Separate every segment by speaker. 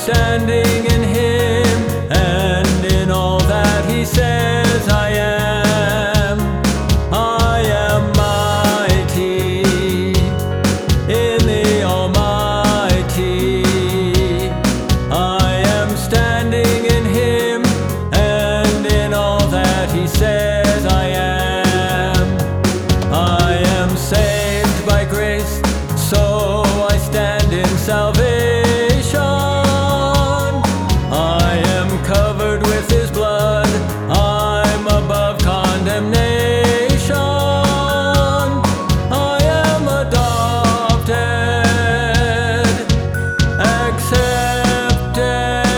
Speaker 1: standing in Him, and in all that He says I am. I am mighty in the Almighty. I am standing in Him, and in all that He says I am. I am saved by grace, so I stand in salvation. I am covered with His blood, I'm above condemnation. I am adopted, accepted,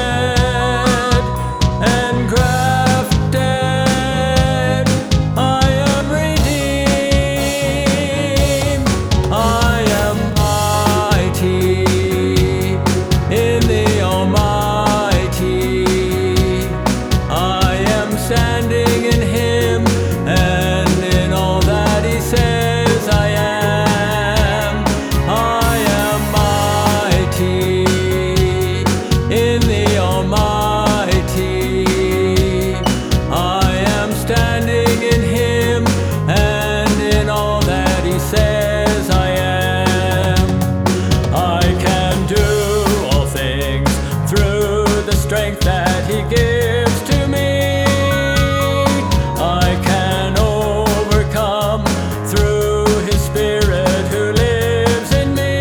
Speaker 1: and grafted. I am redeemed. I am mighty in the Almighty. I am standing in Him, and in all that He says I am. I am mighty in the Almighty. I am standing in Him, and in all that He says I am. I can do all things through the strength that He gives to me. I can overcome through His Spirit who lives in me.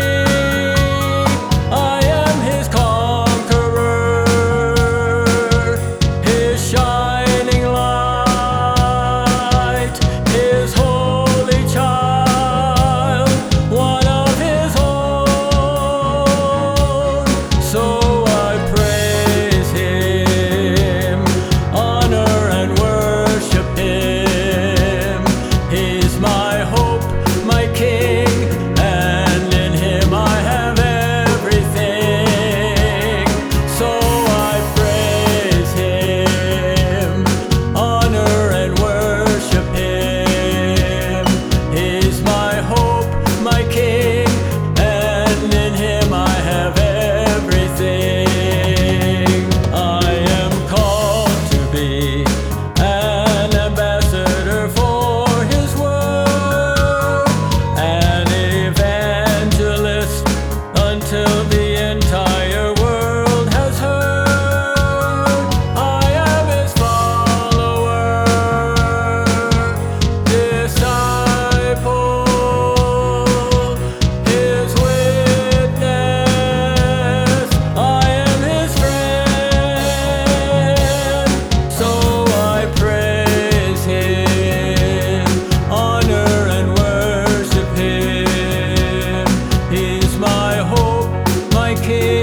Speaker 1: I am His conqueror, His shining light, His holy child, one of His own. So I praise Him, honor and worship Him. He's my hope, my King, and in Him I have everything. So I praise Him, honor and worship Him. He's my hope, my King, and in Him I have everything. I am called to be an ambassador for His word, an evangelist until the entire world has heard. I am His follower, disciple, His witness. I am His friend. So I praise Him, honor and worship Him. He's my hope, my King.